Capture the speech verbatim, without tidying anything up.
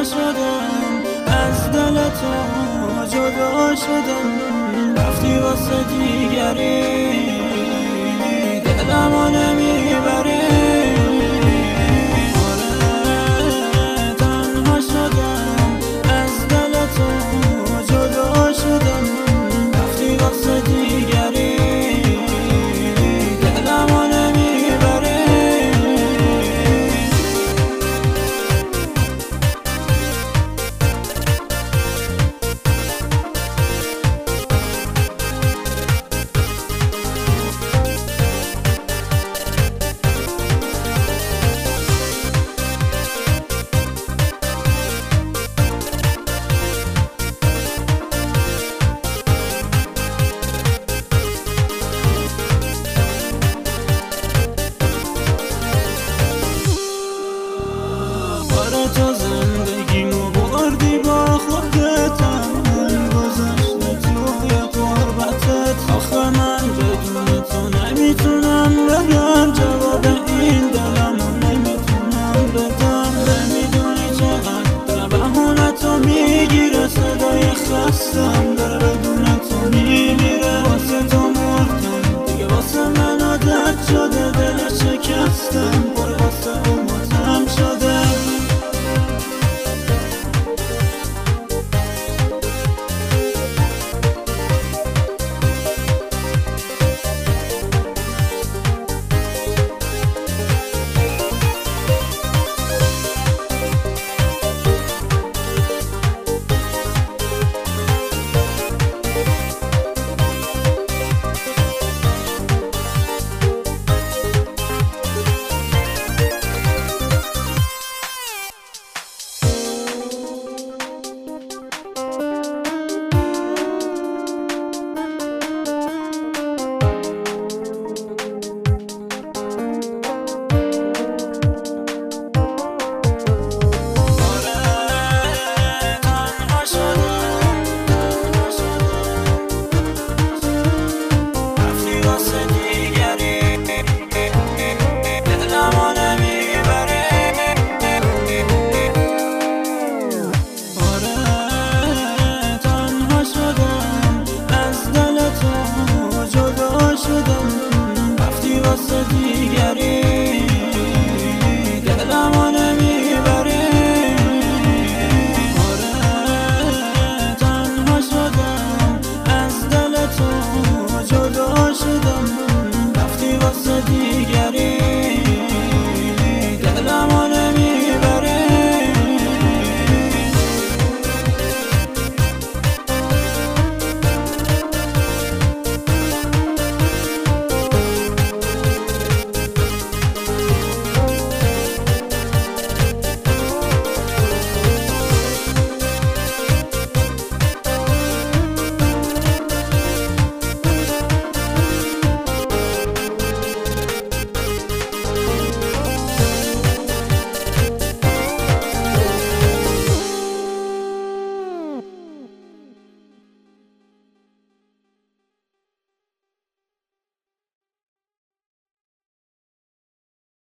شدم، از دل تو جدا شدم، رفتی واسه دیگری دلمو نمیبری. آره تنها شدم، از دل تو جدا شدم، رفتی واسه دیگری دلمو نمیبری. تو زندگیمو بردی با خودتم، من گذشته توی قربتت. آخه من بدون تو نمیتونم بگم جواب این دلمو نمیتونم بدم. نمیدونی چقدر بهونه تو میگیره، صدای خستم داره بدون تو میمیره. واسه تو مردم دیگه، واسه من عادت شده، دل شکستم پر واسه امتم شده. شدم، رفتی واسه دیگری